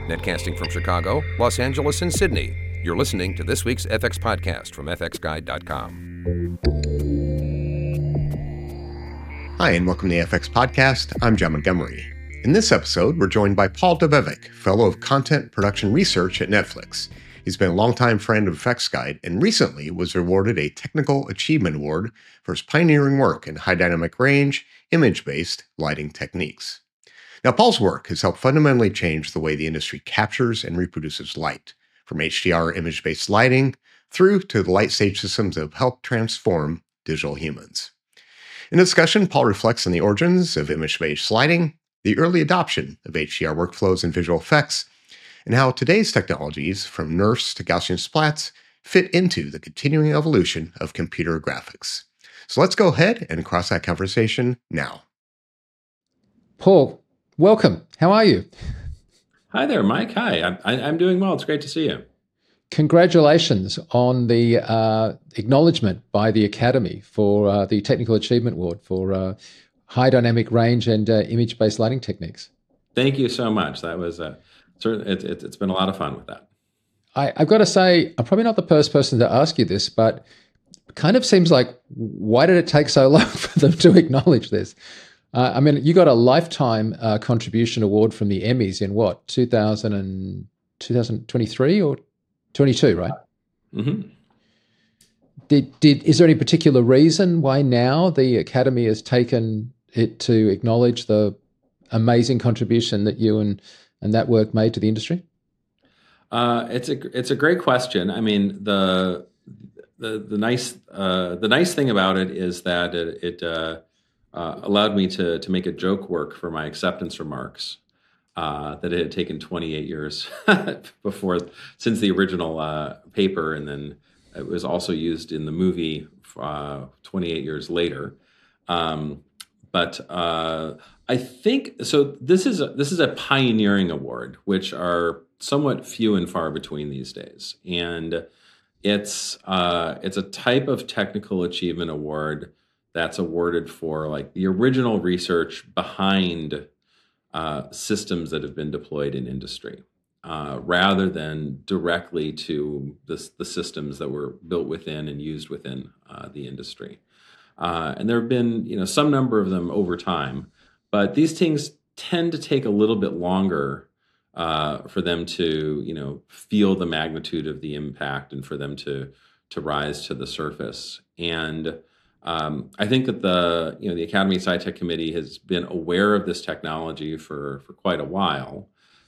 Netcasting from Chicago, Los Angeles, and Sydney, you're listening to this week's FX podcast from fxguide.com. Hi, and welcome to the FX Podcast. I'm John Montgomery. In this episode, we're joined by Paul Dubovik, Fellow of Content Production Research at Netflix. He's been a longtime friend of FX Guide and recently was awarded a Technical Achievement Award for his pioneering work in high dynamic range, image-based lighting techniques. Now, Paul's work has helped fundamentally change the way the industry captures and reproduces light, from HDR image-based lighting through to the light stage systems that have helped transform digital humans. In the discussion, Paul reflects on the origins of image-based lighting, the early adoption of HDR workflows and visual effects, and how today's technologies, from NeRFs to Gaussian splats, fit into the continuing evolution of computer graphics. So let's go ahead and cross that conversation now. Paul, welcome. How are you? Hi there, Mike. Hi. I'm doing well. It's great to see you. Congratulations on the acknowledgement by the Academy for the Technical Achievement Award for high dynamic range and image-based lighting techniques. Thank you so much. That was it's been a lot of fun with that. I've got to say, I'm probably not the first person to ask you this, but it kind of seems like, why did it take so long for them to acknowledge this? I mean, you got a lifetime contribution award from the Emmys in what, 2023 or 22, right? Mm-hmm. Is there any particular reason why now the Academy has taken it to acknowledge the amazing contribution that you and that work made to the industry? It's a great question. I mean, the nice thing about it is that it allowed me to make a joke work for my acceptance remarks. That it had taken 28 years since the original paper, and then it was also used in the movie 28 years later. But I think so. This is a pioneering award, which are somewhat few and far between these days, and it's a type of technical achievement award that's awarded for like the original research behind systems that have been deployed in industry, rather than directly to the systems that were built within and used within the industry. And there have been, some number of them over time, but these things tend to take a little bit longer for them to, feel the magnitude of the impact and for them to rise to the surface. And I think that the Academy SciTech Committee has been aware of this technology for quite a while.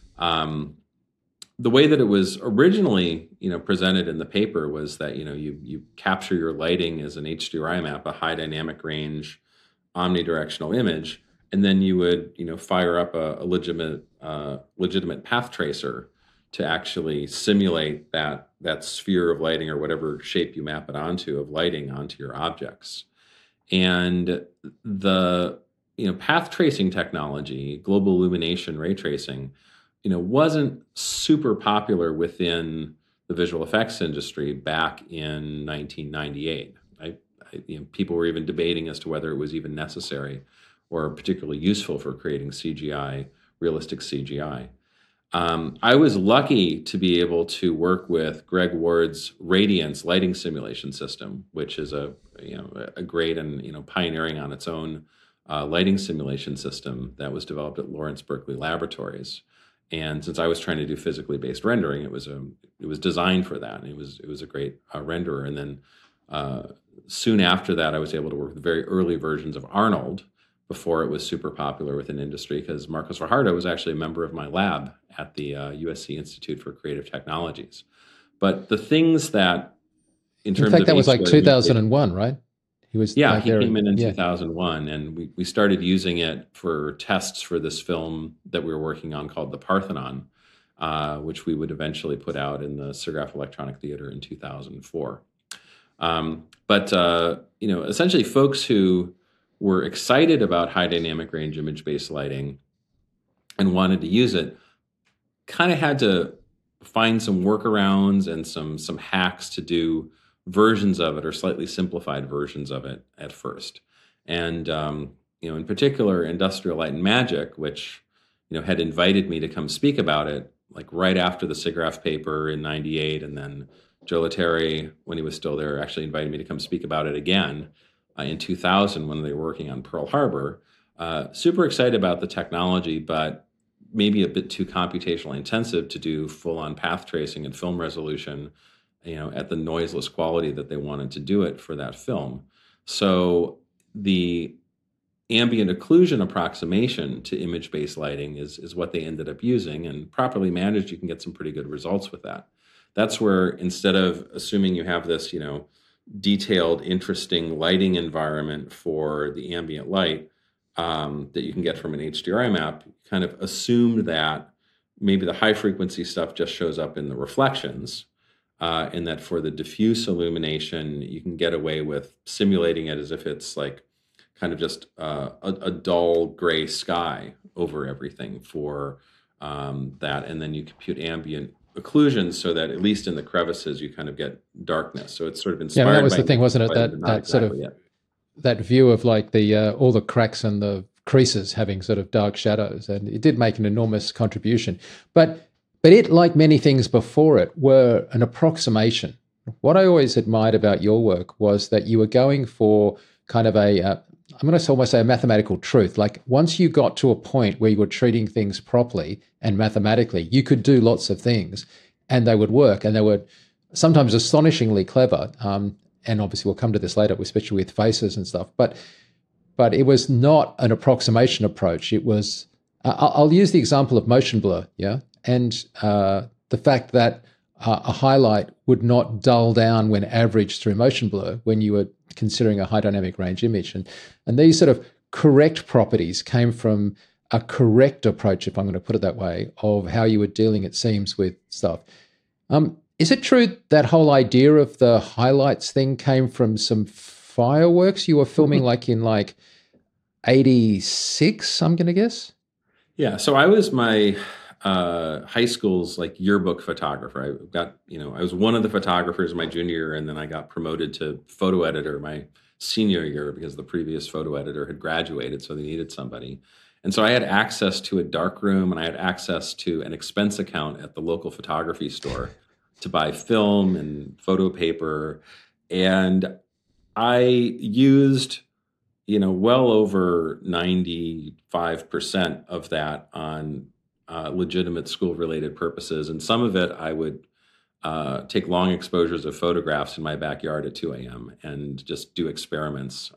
The way that it was originally, presented in the paper was that, you capture your lighting as an HDRI map, a high dynamic range, omnidirectional image, and then you would, fire up a legitimate path tracer to actually simulate that sphere of lighting or whatever shape you map it onto of lighting onto your objects. And the path tracing technology, global illumination ray tracing, wasn't super popular within the visual effects industry back in 1998. People were even debating as to whether it was even necessary or particularly useful for creating CGI, realistic CGI. I was lucky to be able to work with Greg Ward's Radiance lighting simulation system, which is a great and pioneering on its own lighting simulation system that was developed at Lawrence Berkeley Laboratories. And since I was trying to do physically based rendering, it was designed for that, and it was a great renderer. And then soon after that, I was able to work with very early versions of Arnold before it was super popular within industry, because Marcos Fajardo was actually a member of my lab at the USC Institute for Creative Technologies. But the things that, in fact, that was like 2001, right? He came in 2001, and we started using it for tests for this film that we were working on called The Parthenon, which we would eventually put out in the SIGGRAPH Electronic Theater in 2004. Essentially folks who were excited about high dynamic range image-based lighting and wanted to use it kind of had to find some workarounds and some hacks to do versions of it or slightly simplified versions of it at first. And, in particular, Industrial Light and Magic, which, had invited me to come speak about it, like right after the SIGGRAPH paper in 98. And then Joe Letteri, when he was still there, actually invited me to come speak about it again in 2000 when they were working on Pearl Harbor. Super excited about the technology, but maybe a bit too computationally intensive to do full-on path tracing and film resolution, at the noiseless quality that they wanted to do it for that film. So the ambient occlusion approximation to image-based lighting is what they ended up using, and properly managed, you can get some pretty good results with that. That's where, instead of assuming you have this, detailed, interesting lighting environment for the ambient light that you can get from an HDRI map, kind of assumed that maybe the high frequency stuff just shows up in the reflections, and that for the diffuse illumination, you can get away with simulating it as if it's like kind of just a dull gray sky over everything for that. And then you compute ambient occlusions so that at least in the crevices, you kind of get darkness. So it's sort of inspired. Yeah, that was the thing, wasn't it? That sort of that view of like the all the cracks and the creases having sort of dark shadows, and it did make an enormous contribution. But it, like many things before it, were an approximation. What I always admired about your work was that you were going for kind of I'm going to almost say a mathematical truth. Like once you got to a point where you were treating things properly and mathematically, you could do lots of things and they would work, and they were sometimes astonishingly clever. And obviously we'll come to this later, especially with faces and stuff. But it was not an approximation approach. It was, I'll use the example of motion blur, yeah? And the fact that a highlight would not dull down when averaged through motion blur when you were considering a high dynamic range image. And these sort of correct properties came from a correct approach, if I'm going to put it that way, of how you were dealing, it seems, with stuff. Is it true that whole idea of the highlights thing came from some fireworks you were filming like in 86, I'm going to guess? Yeah. So I was my high school's like yearbook photographer. I got, I was one of the photographers my junior year, and then I got promoted to photo editor my senior year because the previous photo editor had graduated, so they needed somebody. And so I had access to a dark room, and I had access to an expense account at the local photography store to buy film and photo paper. And I used, well over 95% of that on legitimate school-related purposes. And some of it I would take long exposures of photographs in my backyard at 2 a.m. and just do experiments.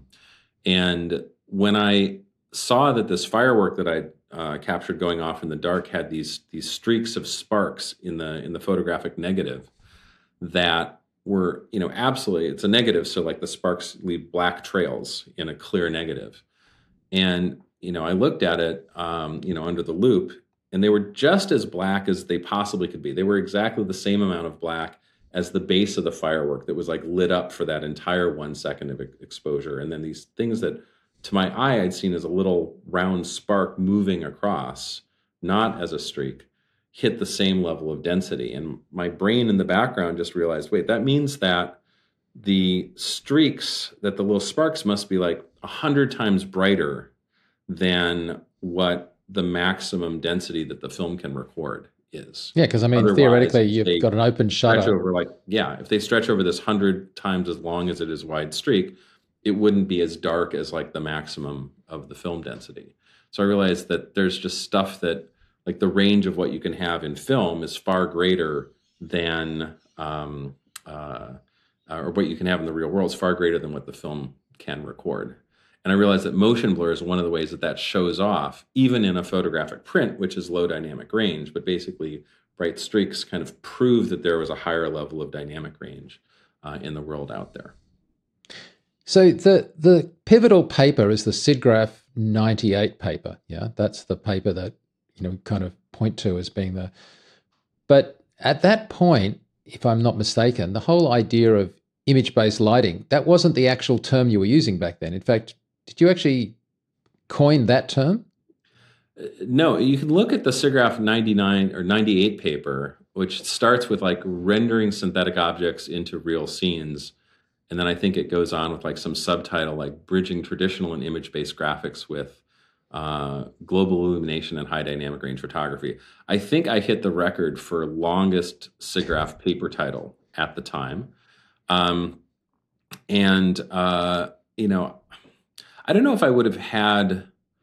And when I saw that this firework that I captured going off in the dark had these streaks of sparks in the photographic negative that were, absolutely, it's a negative. So like the sparks leave black trails in a clear negative. And, I looked at it, under the loop, and they were just as black as they possibly could be. They were exactly the same amount of black as the base of the firework that was like lit up for that entire 1 second of exposure. And then these things that to my eye I'd seen as a little round spark moving across, not as a streak, hit the same level of density. And my brain in the background just realized, wait, that means that the streaks, that the little sparks must be like 100 times brighter than what the maximum density that the film can record is. Yeah, because theoretically you've got an open shutter. If they stretch over this 100 times as long as it is wide streak, it wouldn't be as dark as like the maximum of the film density. So I realized that there's just stuff that like the range of what you can have in film is far greater than, or what you can have in the real world is far greater than what the film can record. And I realized that motion blur is one of the ways that shows off, even in a photographic print, which is low dynamic range, but basically bright streaks kind of prove that there was a higher level of dynamic range in the world out there. So the pivotal paper is the SIGGRAPH 98 paper. Yeah, that's the paper that, kind of point to as being the... But at that point, if I'm not mistaken, the whole idea of image-based lighting, that wasn't the actual term you were using back then. In fact, did you actually coin that term? No, you can look at the SIGGRAPH 99 or 98 paper, which starts with like rendering synthetic objects into real scenes. And then I think it goes on with like some subtitle like bridging traditional and image-based graphics with global illumination and high dynamic range photography. I think I hit the record for longest SIGGRAPH paper title at the time. And I don't know if I would have had,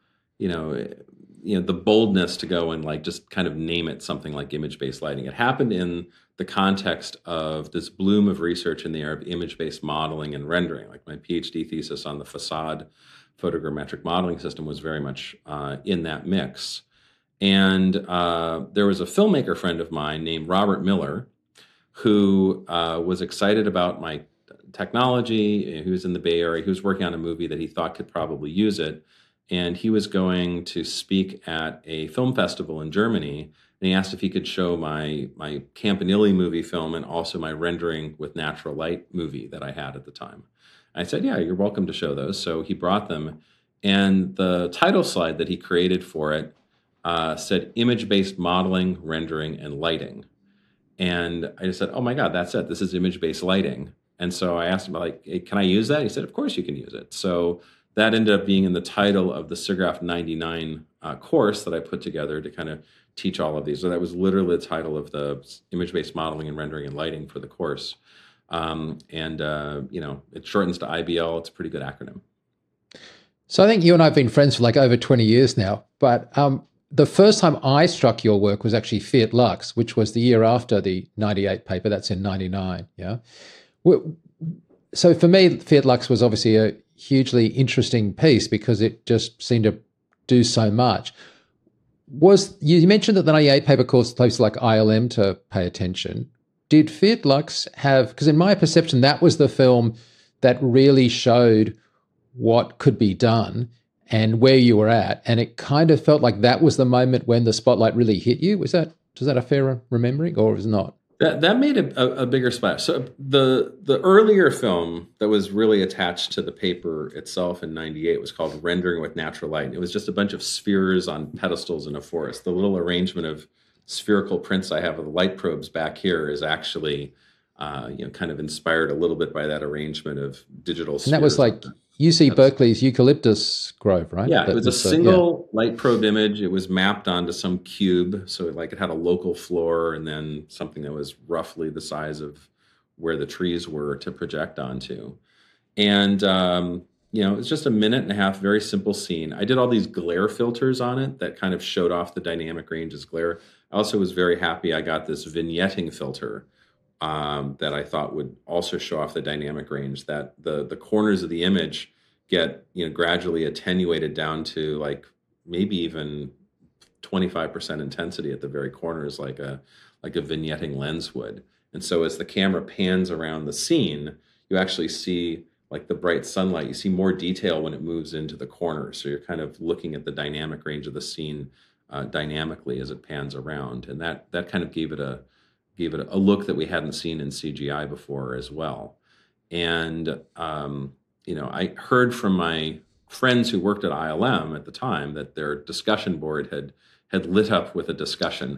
the boldness to go and like just kind of name it something like image-based lighting. It happened in the context of this bloom of research in the area of image-based modeling and rendering. Like my PhD thesis on the facade photogrammetric modeling system was very much in that mix. And there was a filmmaker friend of mine named Robert Miller who was excited about my technology. He was in the Bay Area. He was working on a movie that he thought could probably use it. And he was going to speak at a film festival in Germany. And he asked if he could show my Campanile movie film and also my rendering with natural light movie that I had at the time. I said, yeah, you're welcome to show those. So he brought them. And the title slide that he created for it said image-based modeling, rendering, and lighting. And I just said, oh my God, that's it. This is image-based lighting. And so I asked him, like, hey, can I use that? He said, of course you can use it. So that ended up being in the title of the SIGGRAPH 99 course that I put together to kind of teach all of these. So that was literally the title of the image-based modeling and rendering and lighting for the course. It shortens to IBL. It's a pretty good acronym. So I think you and I have been friends for like over 20 years now, but the first time I struck your work was actually Fiat Lux, which was the year after the 98 paper. That's in 99, yeah? So for me, Fiat Lux was obviously a hugely interesting piece because it just seemed to do so much. You mentioned that the 98 paper caused places like ILM to pay attention. Did Fiat Lux have, because in my perception, that was the film that really showed what could be done and where you were at. And it kind of felt like that was the moment when the spotlight really hit you. Is that a fair remembering or is it not? That made a bigger splash. So the earlier film that was really attached to the paper itself in 98 was called Rendering with Natural Light. It was just a bunch of spheres on pedestals in a forest. The little arrangement of spherical prints I have of the light probes back here is actually kind of inspired a little bit by that arrangement of digital spheres. And that was like UC Berkeley's eucalyptus grove, right? Yeah, it was a single light probe image. It was mapped onto some cube. So it had a local floor and then something that was roughly the size of where the trees were to project onto. And, it was just a minute and a half, very simple scene. I did all these glare filters on it that kind of showed off the dynamic range as glare. I also was very happy I got this vignetting filter that I thought would also show off the dynamic range, that the corners of the image get gradually attenuated down to like maybe even 25% intensity at the very corners, like a vignetting lens would. And so as the camera pans around the scene, you actually see like the bright sunlight. You see more detail when it moves into the corners. So you're kind of looking at the dynamic range of the scene dynamically as it pans around, and that kind of gave it a look that we hadn't seen in CGI before as well. And I heard from my friends who worked at ILM at the time that their discussion board had lit up with a discussion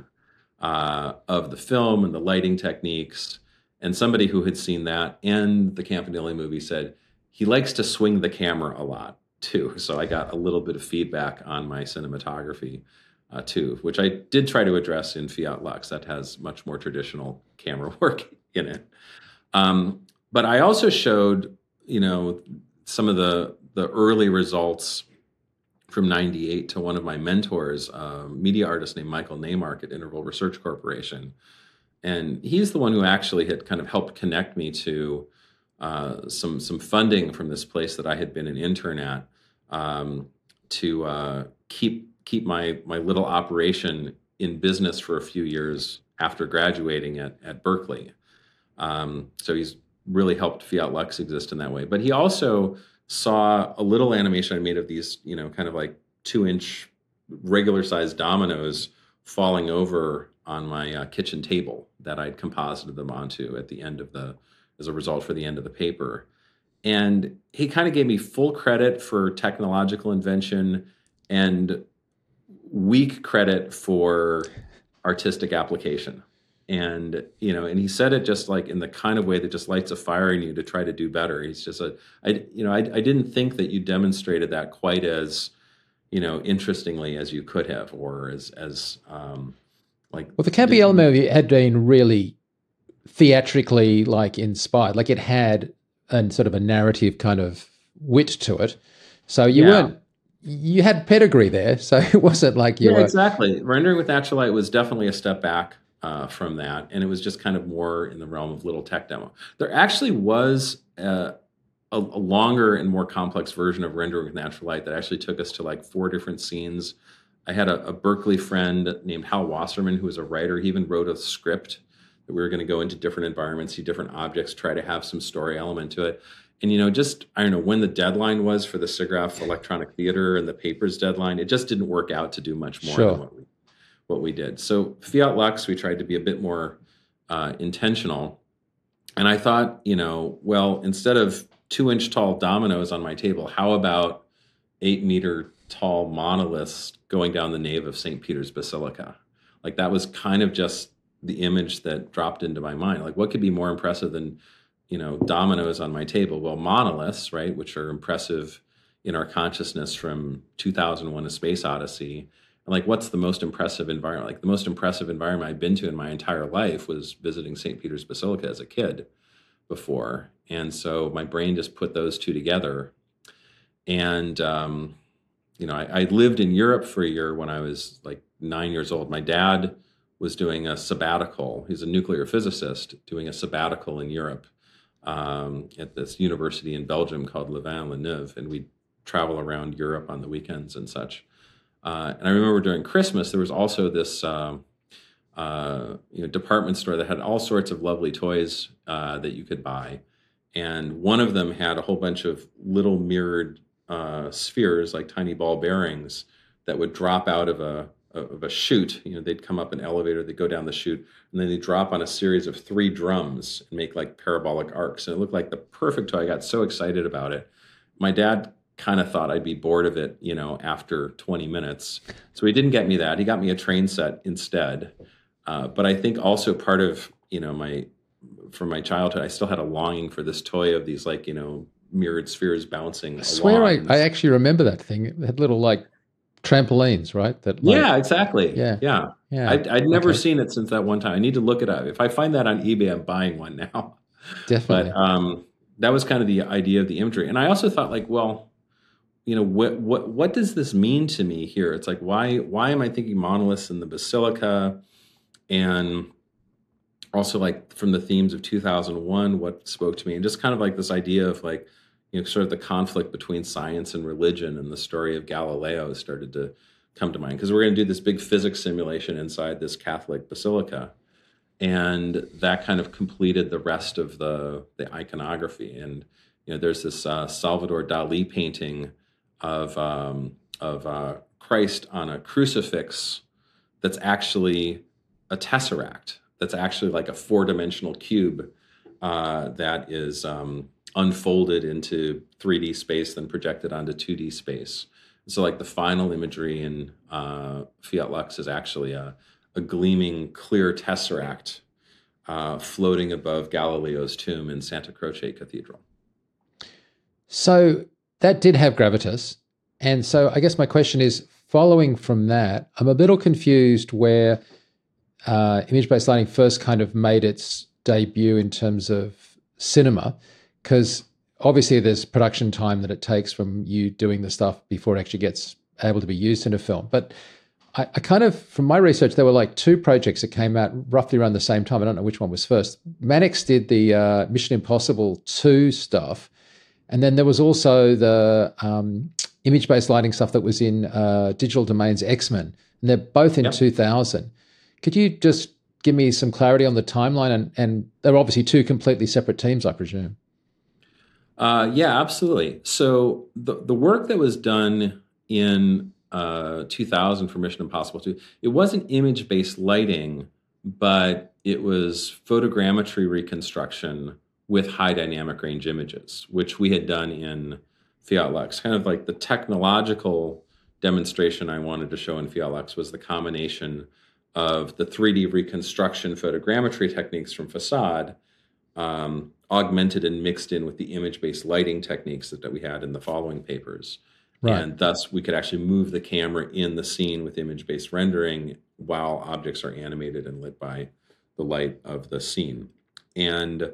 of the film and the lighting techniques. And somebody who had seen that and the Campanile movie said he likes to swing the camera a lot too. So I got a little bit of feedback on my cinematography too, which I did try to address in Fiat Lux. That has much more traditional camera work in it. But I also showed, some of the early results from 98 to one of my mentors, a media artist named Michael Neymark at Interval Research Corporation. And he's the one who actually had kind of helped connect me to some funding from this place that I had been an intern at to keep my little operation in business for a few years after graduating at Berkeley. So he's really helped Fiat Lux exist in that way. But he also saw a little animation I made of these, kind of like 2-inch regular sized dominoes falling over on my kitchen table that I'd composited them onto at the end as a result for the end of the paper. And he kind of gave me full credit for technological invention and weak credit for artistic application. And, and he said it just like in the kind of way that just lights a fire in you to try to do better. He's just I didn't think that you demonstrated that quite as interestingly as you could have, or as like. Well, the campy element had been really theatrically inspired. Like it had a sort of a narrative kind of wit to it. So you had pedigree there. So it wasn't like you were. Exactly. Rendering with natural light was definitely a step back from that. And it was just kind of more in the realm of little tech demo. There actually was a longer and more complex version of rendering with natural light that actually took us to like 4 different scenes. I had a Berkeley friend named Hal Wasserman, who was a writer. He even wrote a script that we were going to go into different environments, see different objects, try to have some story element to it. And, I don't know, when the deadline was for the SIGGRAPH Electronic Theater and the paper's deadline, it just didn't work out to do much more than what we did. So Fiat Lux, we tried to be a bit more intentional. And I thought, well, instead of 2-inch tall dominoes on my table, how about 8-meter tall monoliths going down the nave of St. Peter's Basilica? Like that was kind of just the image that dropped into my mind. Like what could be more impressive than dominoes on my table? Well, monoliths, right, which are impressive in our consciousness from 2001: A Space Odyssey. And like, what's the most impressive environment? Like the most impressive environment I've been to in my entire life was visiting St. Peter's Basilica as a kid before. And so my brain just put those two together. And, I lived in Europe for a year when I was like 9 years old. My dad was doing a sabbatical. He's a nuclear physicist doing a sabbatical in Europe. At this university in Belgium called Louvain-la-Neuve, and we'd travel around Europe on the weekends and such. And I remember during Christmas, there was also this department store that had all sorts of lovely toys that you could buy. And one of them had a whole bunch of little mirrored spheres, like tiny ball bearings, that would drop out of a chute. They'd come up an elevator, they'd go down the chute, and then they drop on a series of 3 drums and make like parabolic arcs. And it looked like the perfect toy. I got so excited about it. My dad kind of thought I'd be bored of it, after 20 minutes. So he didn't get me that. He got me a train set instead. But I think also part of, from my childhood, I still had a longing for this toy of these mirrored spheres bouncing. I swear I actually remember that thing. It had little trampolines, right? Yeah, exactly. Yeah. I'd never seen it since that one time. I need to look it up. If I find that on eBay, I'm buying one now. Definitely. But that was kind of the idea of the imagery. And I also thought what does this mean to me here? It's like, why am I thinking monoliths in the Basilica? And also from the themes of 2001, what spoke to me, and just kind of like this idea of sort of the conflict between science and religion, and the story of Galileo started to come to mind, because we're going to do this big physics simulation inside this Catholic basilica, and that kind of completed the rest of the iconography. And there's this Salvador Dali painting of Christ on a crucifix that's actually a tesseract, that's actually like a 4-dimensional cube that is unfolded into 3D space, then projected onto 2D space. So the final imagery in Fiat Lux is actually a gleaming clear tesseract floating above Galileo's tomb in Santa Croce Cathedral. So that did have gravitas. And so I guess my question is, following from that, I'm a little confused where image-based lighting first kind of made its debut in terms of cinema, because obviously there's production time that it takes from you doing the stuff before it actually gets able to be used in a film. But I kind of, from my research, there were 2 projects that came out roughly around the same time. I don't know which one was first. Mannix did the Mission Impossible 2 stuff. And then there was also the image-based lighting stuff that was in Digital Domain's X-Men. And they're both in 2000. Could you just give me some clarity on the timeline? And they're obviously 2 completely separate teams, I presume. Yeah, absolutely. So the work that was done in 2000 for Mission Impossible 2, it wasn't image-based lighting, but it was photogrammetry reconstruction with high dynamic range images, which we had done in Fiat Lux. Kind of like the technological demonstration I wanted to show in Fiat Lux was the combination of the 3D reconstruction photogrammetry techniques from Facade, augmented and mixed in with the image-based lighting techniques that we had in the following papers. Right. And thus we could actually move the camera in the scene with image-based rendering while objects are animated and lit by the light of the scene. And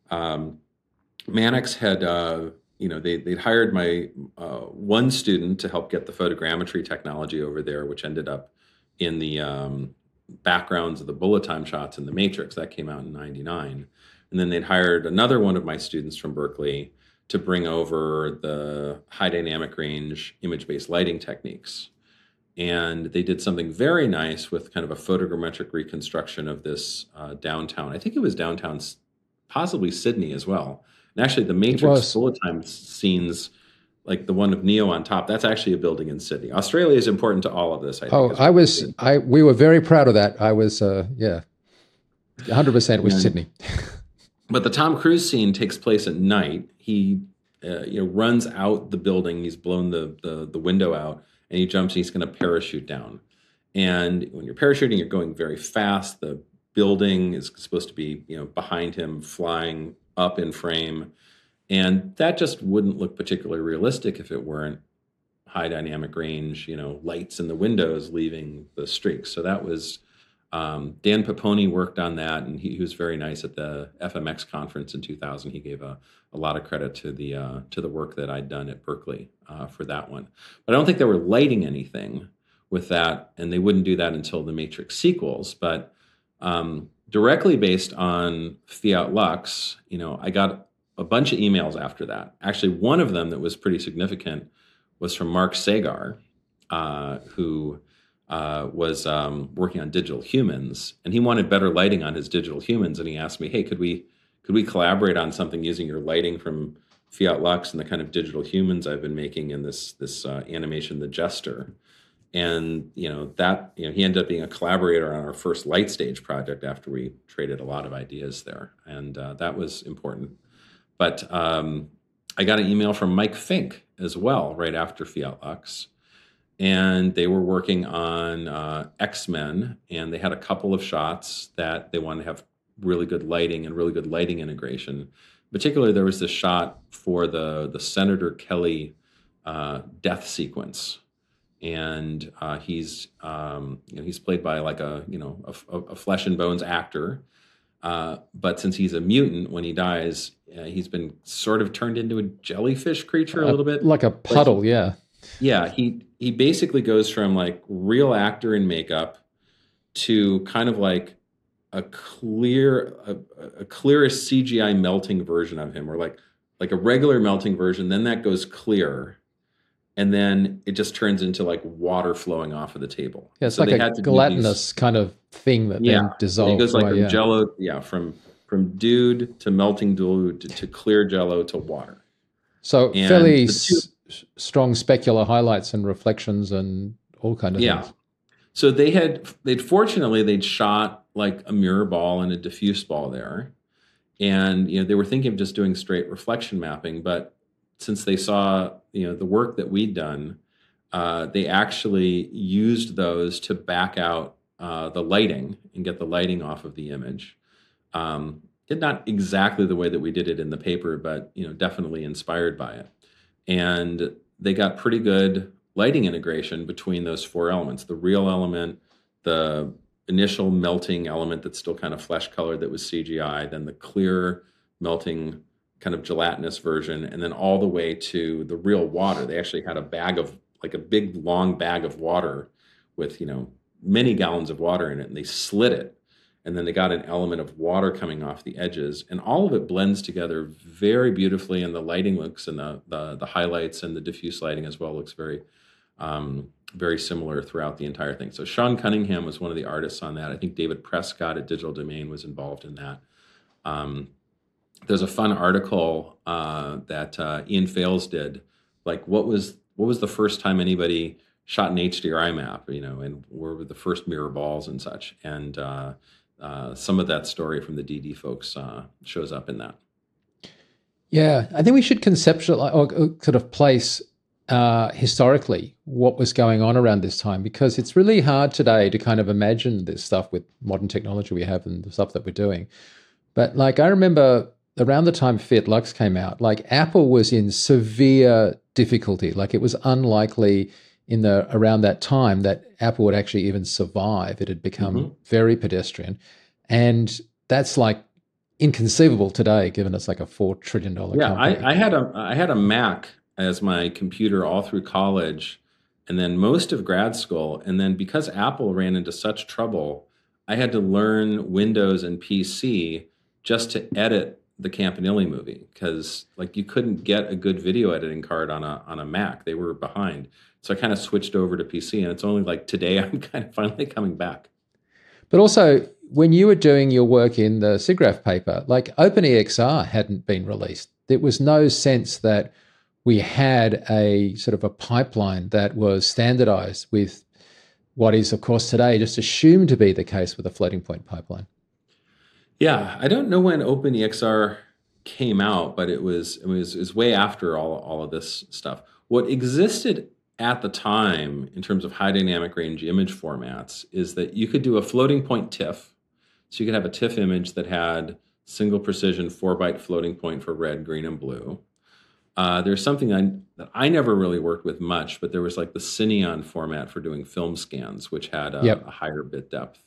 Mannix had, they'd hired my one student to help get the photogrammetry technology over there, which ended up in the backgrounds of the bullet time shots in The Matrix. That came out in '99. And then they'd hired another one of my students from Berkeley to bring over the high dynamic range image-based lighting techniques. And they did something very nice with kind of a photogrammetric reconstruction of this downtown. I think it was downtown, possibly Sydney as well. And actually the Matrix bullet time scenes, like the one of Neo on top, that's actually a building in Sydney. Australia is important to all of this, I think. We were very proud of that. I was, 100% with Sydney. But the Tom Cruise scene takes place at night. He runs out the building. He's blown the window out, and he jumps. And he's going to parachute down. And when you're parachuting, you're going very fast. The building is supposed to be behind him, flying up in frame, and that just wouldn't look particularly realistic if it weren't high dynamic range. Lights in the windows leaving the streaks. So that was. Dan Paponi worked on that, and he was very nice at the FMX conference in 2000. He gave a lot of credit to the work that I'd done at Berkeley for that one. But I don't think they were lighting anything with that, and they wouldn't do that until the Matrix sequels. But directly based on Fiat Lux, I got a bunch of emails after that. Actually, one of them that was pretty significant was from Mark Sagar, who was working on Digital Humans, and he wanted better lighting on his Digital Humans, and he asked me, hey, could we collaborate on something using your lighting from Fiat Lux and the kind of Digital Humans I've been making in this animation, The Jester. And he ended up being a collaborator on our first light stage project after we traded a lot of ideas there, and that was important. But I got an email from Mike Fink as well right after Fiat Lux. And they were working on X-Men, and they had a couple of shots that they wanted to have really good lighting and really good lighting integration. Particularly, there was this shot for the Senator Kelly death sequence, and he's played by like a flesh and bones actor, but since he's a mutant, when he dies, he's been sort of turned into a jellyfish creature a little bit, like a puddle, yeah. Yeah, he basically goes from like real actor in makeup to kind of like a clearest CGI melting version of him, or like a regular melting version. Then that goes clear, and then it just turns into like water flowing off of the table. Yeah, it's so like a gelatinous kind of thing that then dissolves. It goes like from Jello, from dude to melting dude to clear Jello to water. So fairly strong specular highlights and reflections and all kind of things. So they'd shot like a mirror ball and a diffuse ball there, and they were thinking of just doing straight reflection mapping, but since they saw the work that we'd done, they actually used those to back out the lighting and get the lighting off of the image. Not exactly the way that we did it in the paper, but definitely inspired by it. And they got pretty good lighting integration between those four elements: the real element, the initial melting element that's still kind of flesh colored that was CGI, then the clear melting kind of gelatinous version, and then all the way to the real water. They actually had a big long bag of water with many gallons of water in it, and they slit it. And then they got an element of water coming off the edges, and all of it blends together very beautifully. And the lighting looks, and the highlights and the diffuse lighting as well looks very, very similar throughout the entire thing. So Sean Cunningham was one of the artists on that. I think David Prescott at Digital Domain was involved in that. There's a fun article that Ian Fales did, like what was the first time anybody shot an HDRI map, and where were the first mirror balls and such, and some of that story from the DD folks shows up in that. Yeah, I think we should conceptualize or sort of place historically what was going on around this time, because it's really hard today to kind of imagine this stuff with modern technology we have and the stuff that we're doing. But like I remember around the time Fiat Lux came out, like Apple was in severe difficulty. Like it was unlikely around that time that Apple would actually even survive. It had become very pedestrian. And that's like inconceivable today, given it's like a $4 trillion company. I had a Mac as my computer all through college and then most of grad school. And then because Apple ran into such trouble, I had to learn Windows and PC just to edit the Campanile movie, because like you couldn't get a good video editing card on a Mac. They were behind. So I kind of switched over to PC, and it's only like today I'm kind of finally coming back. But also, when you were doing your work in the SIGGRAPH paper, like OpenEXR hadn't been released. There was no sense that we had a sort of a pipeline that was standardized with what is, of course, today just assumed to be the case with a floating point pipeline. Yeah, I don't know when OpenEXR came out, but it was way after all of this stuff. What existed at the time in terms of high dynamic range image formats is that you could do a floating point TIFF. So you could have a TIFF image that had single precision 4-byte floating point for red, green, and blue. There's something that I never really worked with much, but there was like the Cineon format for doing film scans, which had a higher bit depth.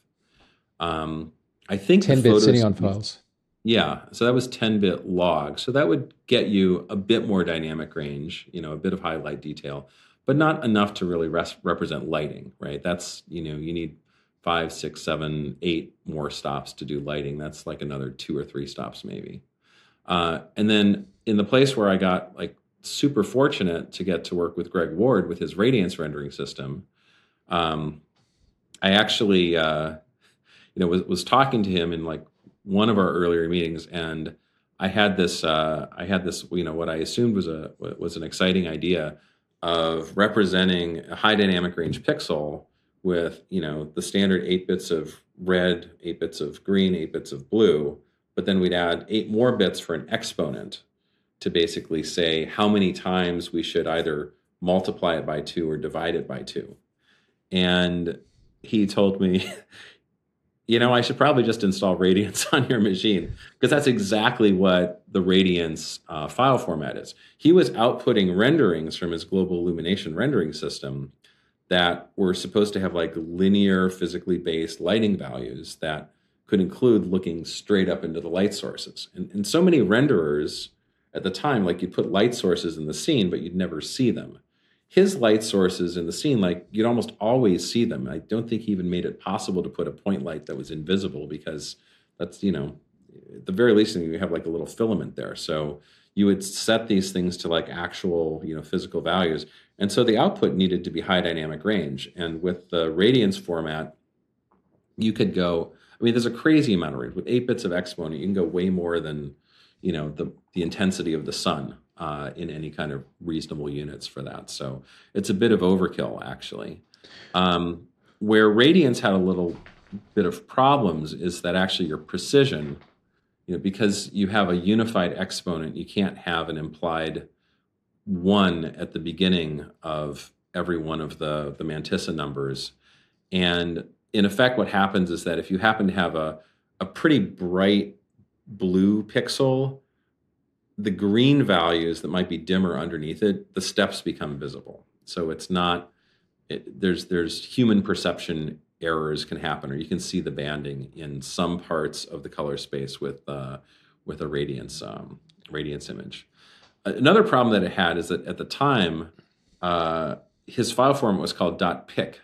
I think 10-bit Cineon files. Yeah, so that was 10-bit log. So that would get you a bit more dynamic range, a bit of highlight detail, but not enough to really represent lighting, right? That's, you need 5, 6, 7, 8 more stops to do lighting. That's like another 2 or 3 stops maybe. And then in the place where I got like super fortunate to get to work with Greg Ward with his Radiance rendering system, I actually, was talking to him in like one of our earlier meetings, and I had this, what I assumed was an exciting idea of representing a high dynamic range pixel with, the standard 8 bits of red, 8 bits of green, 8 bits of blue, but then we'd add 8 more bits for an exponent to basically say how many times we should either multiply it by 2 or divide it by 2. And he told me, I should probably just install Radiance on your machine, because that's exactly what the Radiance file format is. He was outputting renderings from his global illumination rendering system that were supposed to have like linear, physically based lighting values that could include looking straight up into the light sources. And so many renderers at the time, like you'd put light sources in the scene, but you'd never see them. His light sources in the scene, like you'd almost always see them. I don't think he even made it possible to put a point light that was invisible, because that's, at the very least, you have like a little filament there. So you would set these things to like actual, physical values. And so the output needed to be high dynamic range. And with the Radiance format, you could go, there's a crazy amount of range. With 8 bits of exponent, you can go way more than, the intensity of the sun. In any kind of reasonable units for that. So it's a bit of overkill, actually. Where Radiance had a little bit of problems is that actually your precision, because you have a unified exponent, you can't have an implied 1 at the beginning of every one of the mantissa numbers. And in effect, what happens is that if you happen to have a pretty bright blue pixel, the green values that might be dimmer underneath it, the steps become visible. So it's not, there's human perception errors can happen, or you can see the banding in some parts of the color space with a Radiance image. Another problem that it had is that at the time, his file format was called .pic.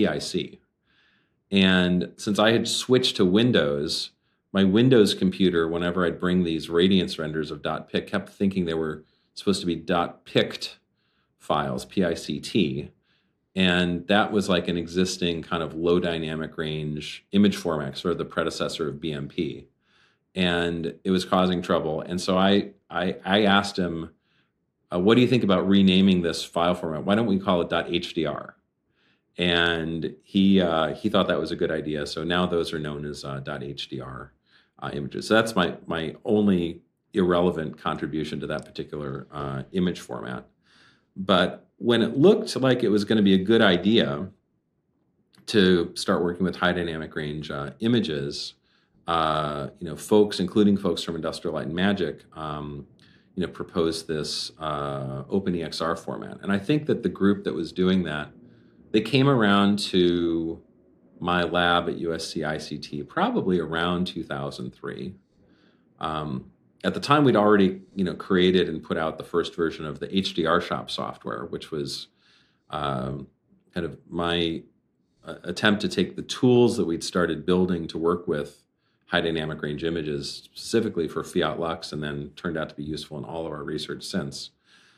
And since I had switched to Windows, my Windows computer, whenever I'd bring these Radiance renders of .pic, kept thinking they were supposed to be .pict files, P-I-C-T, and that was like an existing kind of low dynamic range image format, sort of the predecessor of BMP, and it was causing trouble. And so I asked him, what do you think about renaming this file format? Why don't we call it .hdr? And he thought that was a good idea. So now those are known as .hdr. Images. So that's my only irrelevant contribution to that particular image format. But when it looked like it was going to be a good idea to start working with high dynamic range images, folks, including folks from Industrial Light and Magic, proposed this OpenEXR format. And I think that the group that was doing that, they came around to my lab at USC ICT probably around 2003. At the time, we'd already created and put out the first version of the HDR Shop software, which was kind of my attempt to take the tools that we'd started building to work with high dynamic range images, specifically for Fiat Lux, and then turned out to be useful in all of our research since.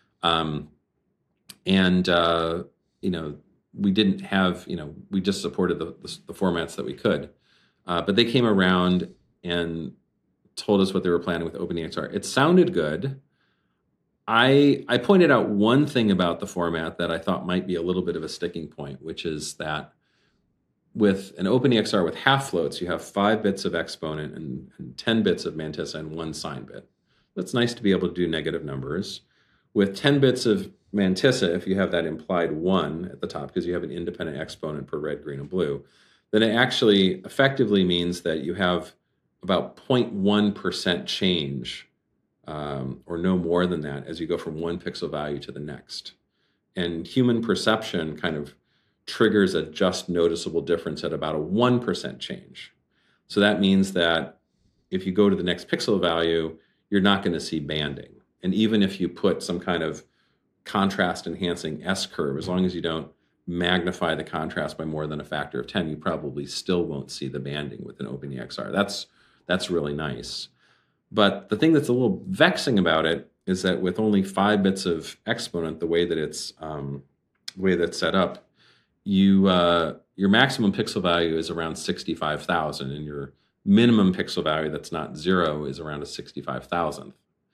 We didn't have, we just supported the formats that we could. But they came around and told us what they were planning with OpenEXR. It sounded good. I pointed out one thing about the format that I thought might be a little bit of a sticking point, which is that with an OpenEXR with half floats, you have 5 bits of exponent and 10 bits of mantissa and 1 sign bit. That's nice to be able to do negative numbers. With 10 bits of mantissa, if you have that implied 1 at the top, because you have an independent exponent per red, green, and blue, then it actually effectively means that you have about 0.1% change, or no more than that, as you go from one pixel value to the next. And human perception kind of triggers a just noticeable difference at about a 1% change. So that means that if you go to the next pixel value, you're not going to see banding. And even if you put some kind of contrast enhancing S-curve, as long as you don't magnify the contrast by more than a factor of 10, you probably still won't see the banding with an OpenEXR. That's really nice. But the thing that's a little vexing about it is that with only 5 bits of exponent, the way that it's set up, your maximum pixel value is around 65,000, and your minimum pixel value that's not 0 is around a 65,000th.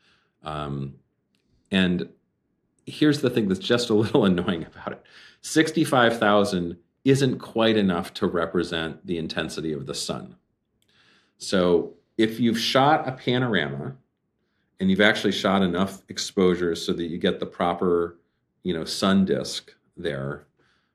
And here's the thing that's just a little annoying about it. 65,000 isn't quite enough to represent the intensity of the sun. So if you've shot a panorama and you've actually shot enough exposures so that you get the proper, sun disk there,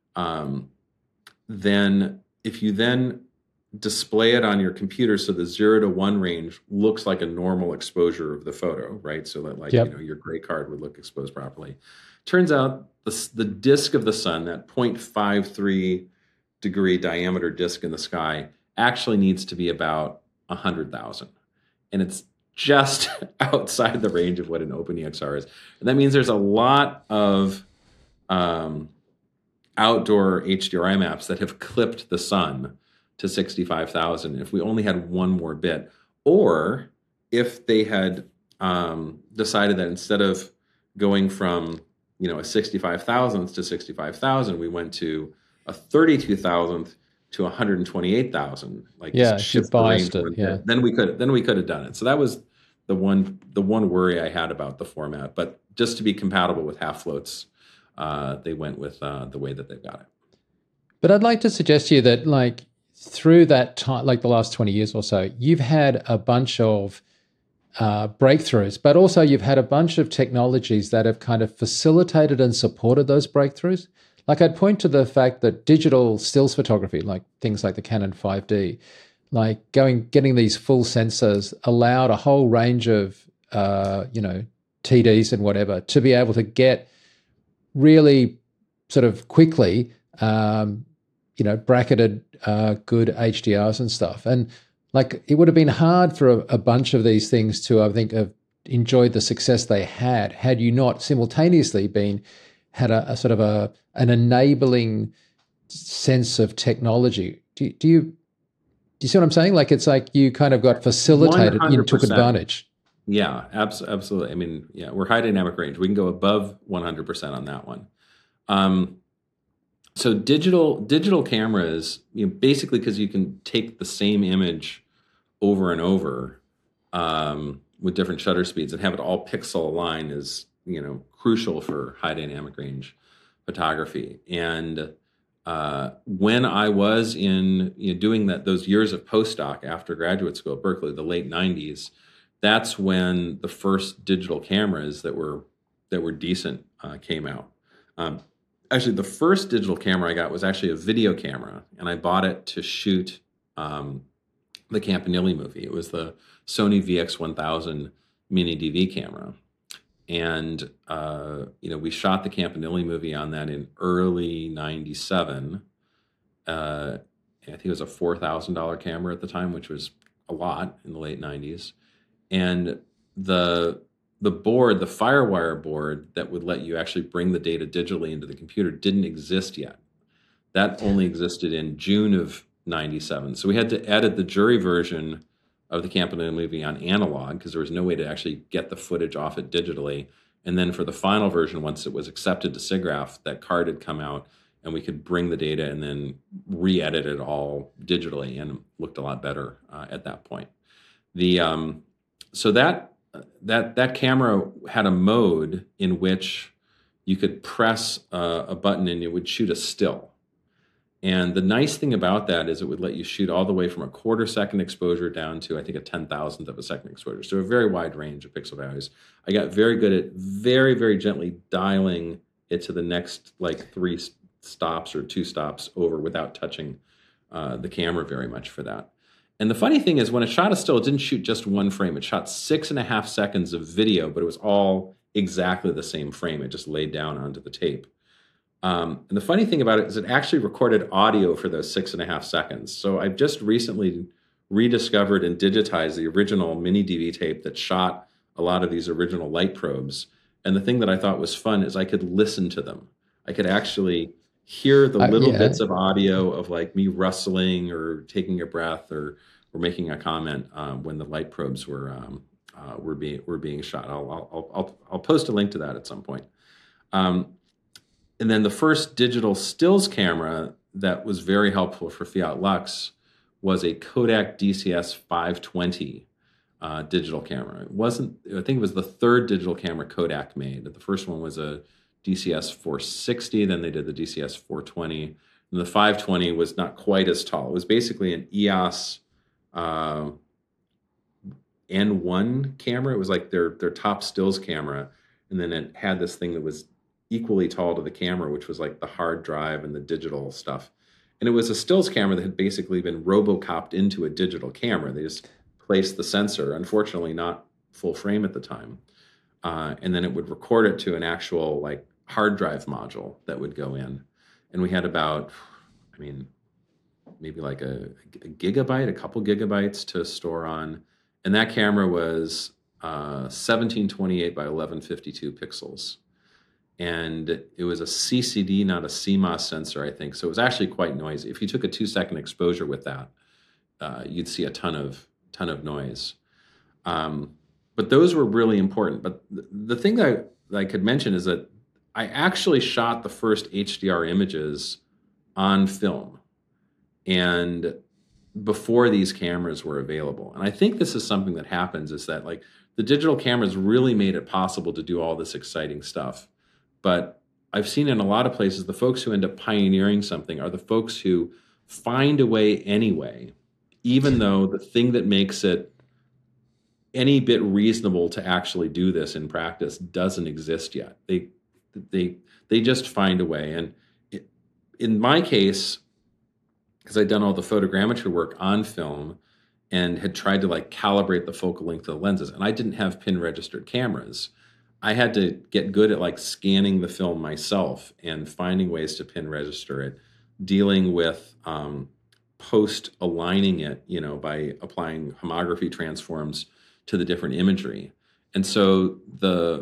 then if you then display it on your computer so the 0 to 1 range looks like a normal exposure of the photo, right? So that your gray card would look exposed properly. Turns out the disk of the sun, that 0.53 degree diameter disk in the sky, actually needs to be about 100,000. And it's just outside the range of what an OpenEXR is. And that means there's a lot of outdoor HDRI maps that have clipped the sun to 65,000 if we only had one more bit. Or if they had decided that instead of going from a 65,000th to 65,000, we went to a 32,000th to 128,000. Shift biased it. Yeah. Then we could have done it. So that was the one worry I had about the format. But just to be compatible with half floats, they went with the way that they've got it. But I'd like to suggest to you that through that time, the last 20 years or so, you've had a bunch of breakthroughs, but also you've had a bunch of technologies that have kind of facilitated and supported those breakthroughs. I'd point to the fact that digital stills photography, things like the Canon 5D, getting these full sensors allowed a whole range of, TDs and whatever to be able to get really sort of quickly, bracketed good HDRs and stuff. And it would have been hard for a bunch of these things to, I think, have enjoyed the success they had you not simultaneously had a sort of an enabling sense of technology. Do you see what I'm saying? It's like you kind of got facilitated, 100%. You took advantage. Yeah, absolutely. I mean, yeah, we're high dynamic range. We can go above 100% on that one. So digital cameras, basically because you can take the same image over and over with different shutter speeds and have it all pixel aligned is, crucial for high dynamic range photography. And when I was in doing those years of postdoc after graduate school at Berkeley, the late 90s, that's when the first digital cameras that were decent came out. Actually, the first digital camera I got was actually a video camera, and I bought it to shoot the Campanile movie. It was the Sony VX1000 mini DV camera. And, we shot the Campanile movie on that in early 97. I think it was a $4,000 camera at the time, which was a lot in the late 90s. And the board, the FireWire board that would let you actually bring the data digitally into the computer didn't exist yet. That only existed in June of 97. So we had to edit the jury version of the Campanile movie on analog because there was no way to actually get the footage off it digitally. And then for the final version, once it was accepted to SIGGRAPH, that card had come out and we could bring the data and then re-edit it all digitally, and looked a lot better at that point. So that camera had a mode in which you could press a button and it would shoot a still. And the nice thing about that is it would let you shoot all the way from a 1/4 second exposure down to, I think, a 10,000th of a second exposure. So a very wide range of pixel values. I got very good at very, very gently dialing it to the next 3 stops or 2 stops over without touching the camera very much for that. And the funny thing is when it shot a still, it didn't shoot just one frame. It shot 6.5 seconds of video, but it was all exactly the same frame. It just laid down onto the tape. And the funny thing about it is it actually recorded audio for those 6.5 seconds. So I've just recently rediscovered and digitized the original mini DV tape that shot a lot of these original light probes. And the thing that I thought was fun is I could listen to them. I could actually hear the little bits of audio of me rustling or taking a breath or making a comment when the light probes were being shot. I'll post a link to that at some point. And then the first digital stills camera that was very helpful for Fiat Lux was a Kodak DCS 520 digital camera. I think it was the third digital camera Kodak made. The first one was a DCS 460, then they did the DCS 420. And the 520 was not quite as tall. It was basically an EOS N1 camera. It was like their top stills camera. And then it had this thing that was equally tall to the camera, which was like the hard drive and the digital stuff. And it was a stills camera that had basically been RoboCopped into a digital camera. They just placed the sensor, unfortunately not full frame at the time. And then it would record it to an actual hard drive module that would go in. And we had about, maybe a gigabyte, a couple gigabytes to store on. And that camera was 1728 by 1152 pixels. And it was a CCD, not a CMOS sensor, I think. So it was actually quite noisy. If you took a 2-second exposure with that, you'd see a ton of noise. But those were really important. But the thing that I could mention is that I actually shot the first HDR images on film and before these cameras were available. And I think this is something that happens is that the digital cameras really made it possible to do all this exciting stuff. But I've seen in a lot of places, the folks who end up pioneering something are the folks who find a way anyway, even though the thing that makes it any bit reasonable to actually do this in practice doesn't exist yet. They just find a way. And in my case, because I'd done all the photogrammetry work on film and had tried to calibrate the focal length of the lenses, and I didn't have pin registered cameras. I had to get good at scanning the film myself and finding ways to pin register it, dealing with post aligning it, by applying homography transforms to the different imagery. And so the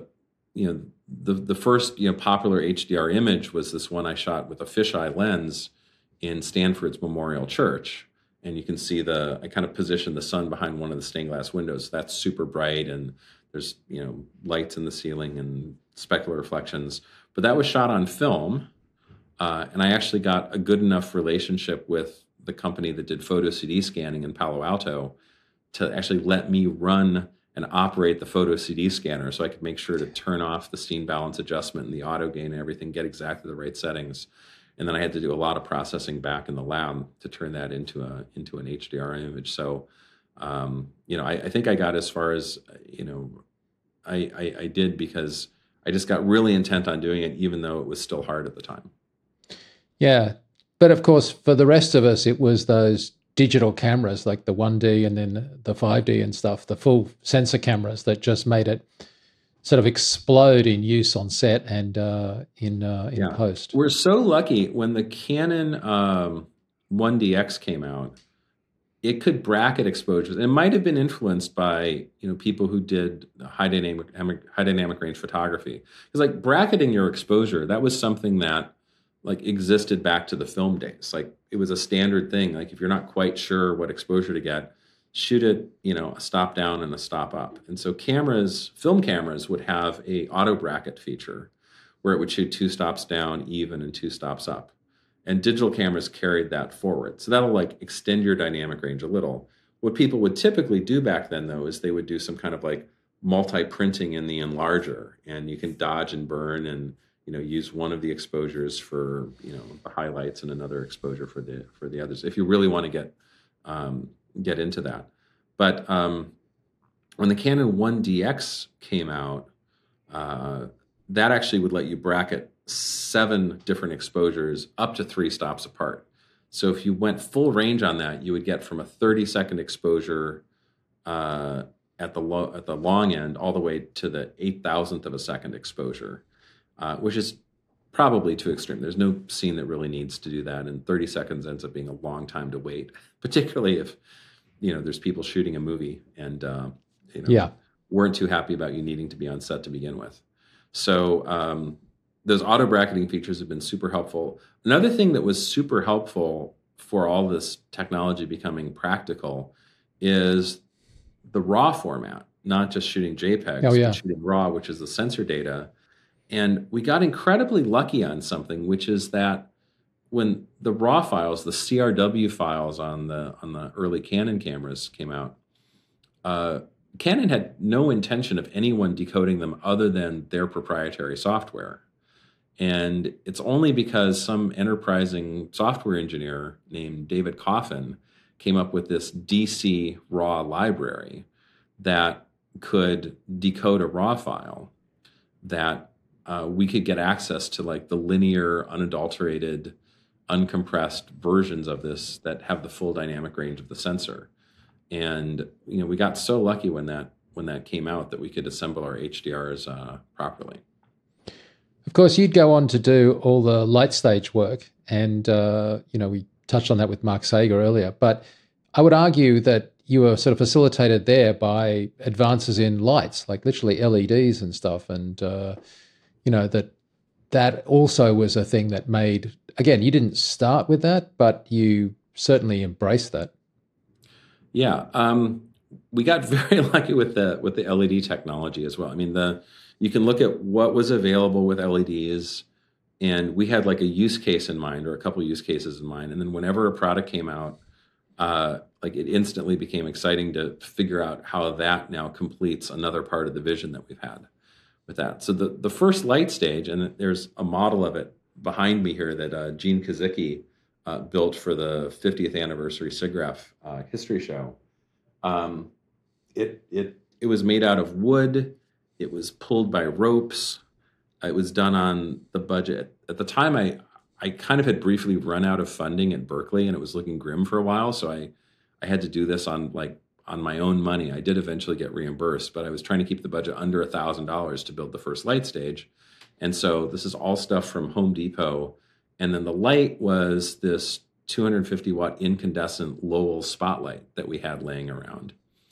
first popular HDR image was this one I shot with a fisheye lens in Stanford's Memorial Church. And you can see I kind of positioned the sun behind one of the stained glass windows. That's super bright and there's, lights in the ceiling and specular reflections. But that was shot on film. And I actually got a good enough relationship with the company that did photo CD scanning in Palo Alto to actually let me run and operate the photo CD scanner so I could make sure to turn off the scene balance adjustment and the auto gain and everything, get exactly the right settings. And then I had to do a lot of processing back in the lab to turn that into an HDR image. So, I think I got as far as, I did because I just got really intent on doing it, even though it was still hard at the time. Yeah. But of course, for the rest of us, it was those digital cameras like the 1D and then the 5D and stuff, the full sensor cameras that just made it sort of explode in use on set and in post. We're so lucky when the Canon 1DX came out. It could bracket exposures. It might have been influenced by people who did high dynamic range photography. Because like bracketing your exposure, that was something that like existed back to the film days. Like it was a standard thing. Like if you're not quite sure what exposure to get, shoot it, a stop down and a stop up. And so film cameras would have a auto bracket feature where it would shoot 2 stops down even and 2 stops up. And digital cameras carried that forward. So that'll like extend your dynamic range a little. What people would typically do back then though, is they would do some kind of like multi-printing in the enlarger, and you can dodge and burn and, use one of the exposures for, the highlights and another exposure for the others. If you really want to get into that. But when the Canon 1DX came out, that actually would let you bracket 7 different exposures up to 3 stops apart. So if you went full range on that, you would get from a 30-second exposure at the long end all the way to the 8,000th of a second exposure, which is probably too extreme. There's no scene that really needs to do that, and 30 seconds ends up being a long time to wait, particularly if there's people shooting a movie and weren't too happy about you needing to be on set to begin with. So those auto bracketing features have been super helpful. Another thing that was super helpful for all this technology becoming practical is the RAW format, not just shooting JPEGs, but shooting RAW, which is the sensor data. And we got incredibly lucky on something, which is that when the RAW files, the CRW files on the early Canon cameras came out, Canon had no intention of anyone decoding them other than their proprietary software. And it's only because some enterprising software engineer named David Coffin came up with this DC RAW library that could decode a RAW file that we could get access to like the linear, unadulterated, uncompressed versions of this that have the full dynamic range of the sensor. And we got so lucky when that came out that we could assemble our HDRs properly. Of course, you'd go on to do all the light stage work, and we touched on that with Mark Sager earlier. But I would argue that you were sort of facilitated there by advances in lights, like literally LEDs and stuff, and that also was a thing that made. Again, you didn't start with that, but you certainly embraced that. Yeah, we got very lucky with the LED technology as well. I mean, you can look at what was available with LEDs, and we had like a use case in mind or a couple of use cases in mind. And then whenever a product came out, it instantly became exciting to figure out how that now completes another part of the vision that we've had with that. So the first light stage, and there's a model of it behind me here that Gene Kazicki built for the 50th anniversary SIGGRAPH history show. It was made out of wood. It was pulled by ropes. It was done on the budget. At the time, I kind of had briefly run out of funding at Berkeley, and it was looking grim for a while. So I had to do this on my own money. I did eventually get reimbursed, but I was trying to keep the budget under $1,000 to build the first light stage. And so this is all stuff from Home Depot. And then the light was this 250 watt incandescent Lowell spotlight that we had laying around.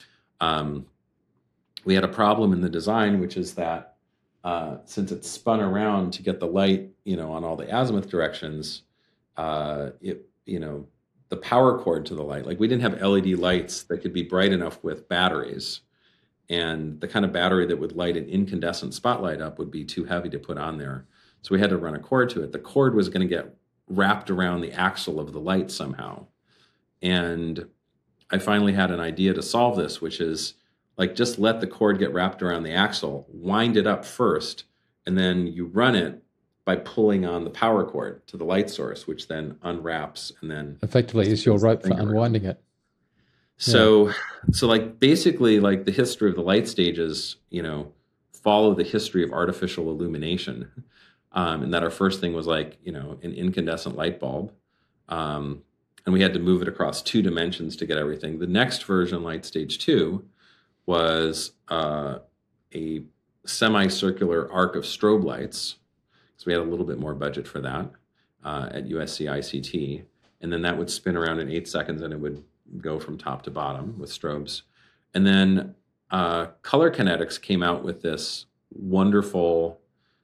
We had a problem in the design, which is that since it spun around to get the light, on all the azimuth directions, the power cord to the light, like we didn't have LED lights that could be bright enough with batteries. And the kind of battery that would light an incandescent spotlight up would be too heavy to put on there. So we had to run a cord to it. The cord was going to get wrapped around the axle of the light somehow. And I finally had an idea to solve this, which is like just let the cord get wrapped around the axle, wind it up first, and then you run it by pulling on the power cord to the light source, which then unwraps and then effectively is your rope for unwinding it. So like basically like the history of the light stages, follow the history of artificial illumination. And that our first thing was like, an incandescent light bulb. And we had to move it across 2 dimensions to get everything. The next version, Light Stage 2, was a semicircular arc of strobe lights, because we had a little bit more budget for that at USC ICT. And then that would spin around in 8 seconds and it would go from top to bottom with strobes. And then Color Kinetics came out with this wonderful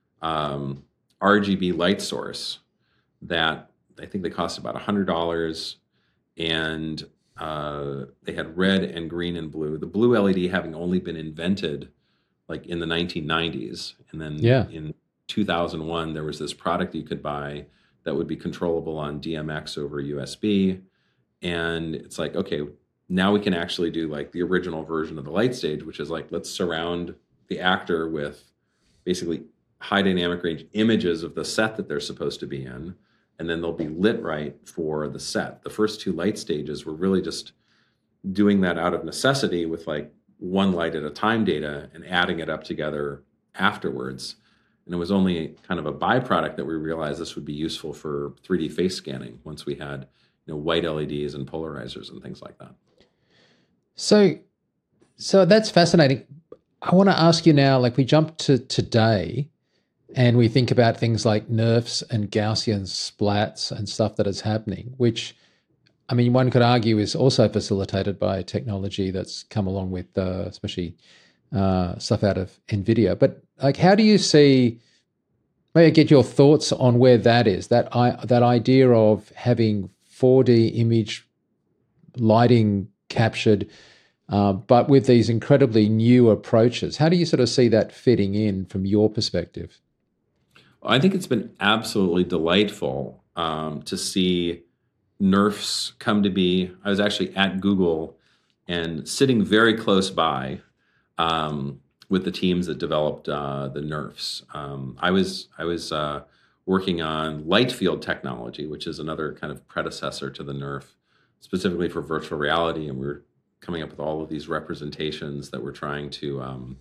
RGB light source that I think they cost about $100. And they had red and green and blue. The blue LED having only been invented like in the 1990s. And then in 2001, there was this product you could buy that would be controllable on DMX over USB. And it's like, okay, now we can actually do like the original version of the light stage, which is like, let's surround the actor with basically high dynamic range images of the set that they're supposed to be in. And then they'll be lit right for the set. The first 2 light stages were really just doing that out of necessity with like one light at a time data and adding it up together afterwards. And it was only kind of a byproduct that we realized this would be useful for 3D face scanning once we had, white LEDs and polarizers and things like that. So that's fascinating. I want to ask you now, like we jump to today and we think about things like NeRFs and Gaussian splats and stuff that is happening, which, I mean, one could argue is also facilitated by technology that's come along with, especially stuff out of NVIDIA. But like, how do you see, maybe I get your thoughts on where that is, that idea of having 4D image lighting captured, but with these incredibly new approaches. How do you sort of see that fitting in from your perspective? I think it's been absolutely delightful to see NeRFs come to be. I was actually at Google and sitting very close by with the teams that developed the NeRFs. I was working on light field technology, which is another kind of predecessor to the NeRF, specifically for virtual reality, and we were coming up with all of these representations that we're trying to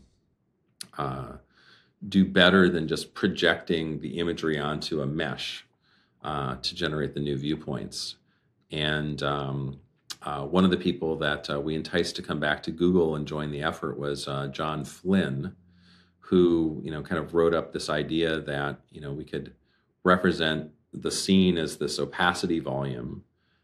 do better than just projecting the imagery onto a mesh to generate the new viewpoints. And one of the people that we enticed to come back to Google and join the effort was John Flynn, who kind of wrote up this idea that we could represent the scene as this opacity volume,